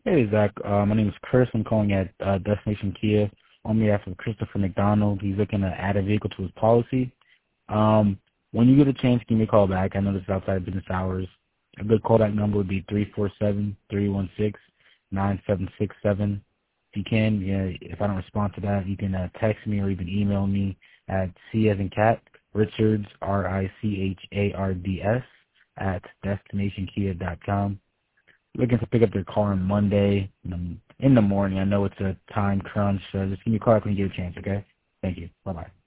Hey, Zach. My name is Chris. I'm calling at Destination Kia on behalf of Christopher McDonald. He's looking to add a vehicle to his policy. When you get a chance, give me a call back. I know this is outside business hours. A good callback number would be 347-316-9767. If you can, if I don't respond to that, you can text me or even email me at C as in cat, Richards, RICHARDS, at destinationkia.com. Looking to pick up their car on Monday in the morning. I know it's a time crunch, so just give me a call when you get a chance, okay? Thank you. Bye-bye.